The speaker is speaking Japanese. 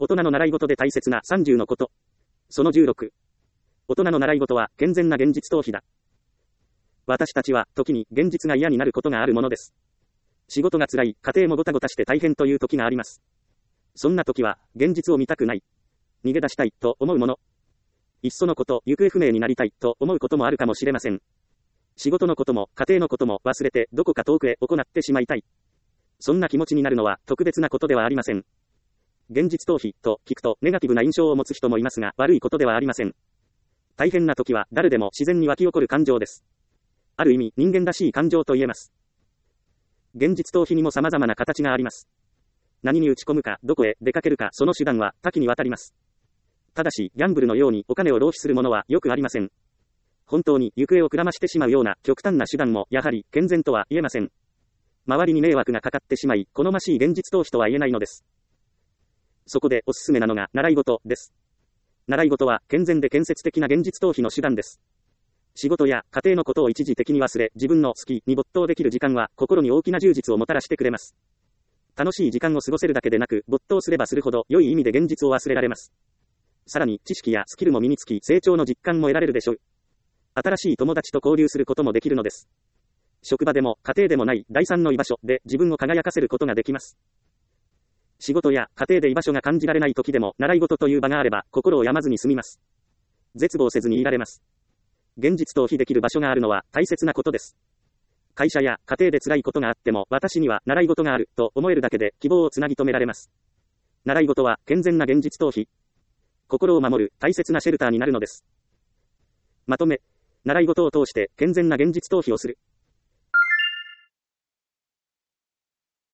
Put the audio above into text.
大人の習い事で大切な30のこと。その16。大人の習い事は健全な現実逃避だ。私たちは時に現実が嫌になることがあるものです。仕事が辛い、家庭もごたごたして大変という時があります。そんな時は現実を見たくない。逃げ出したいと思うもの。いっそのこと行方不明になりたいと思うこともあるかもしれません。仕事のことも家庭のことも忘れてどこか遠くへ行ってしまいたい。そんな気持ちになるのは特別なことではありません。現実逃避と聞くとネガティブな印象を持つ人もいますが、悪いことではありません。大変な時は誰でも自然に湧き起こる感情です。ある意味人間らしい感情と言えます。現実逃避にも様々な形があります。何に打ち込むか、どこへ出かけるか、その手段は多岐にわたります。ただし、ギャンブルのようにお金を浪費するものはよくありません。本当に行方をくらましてしまうような極端な手段もやはり健全とは言えません。周りに迷惑がかかってしまい、好ましい現実逃避とは言えないのです。そこでおすすめなのが習い事です。習い事は健全で建設的な現実逃避の手段です。仕事や家庭のことを一時的に忘れ、自分の好きに没頭できる時間は心に大きな充実をもたらしてくれます。楽しい時間を過ごせるだけでなく、没頭すればするほど良い意味で現実を忘れられます。さらに知識やスキルも身につき、成長の実感も得られるでしょう。新しい友達と交流することもできるのです。職場でも家庭でもない第三の居場所で自分を輝かせることができます。仕事や家庭で居場所が感じられない時でも習い事という場があれば心を病まずに済みます。絶望せずにいられます。現実逃避できる場所があるのは大切なことです。会社や家庭で辛いことがあっても私には習い事があると思えるだけで希望をつなぎ止められます。習い事は健全な現実逃避。心を守る大切なシェルターになるのです。まとめ、習い事を通して健全な現実逃避をする。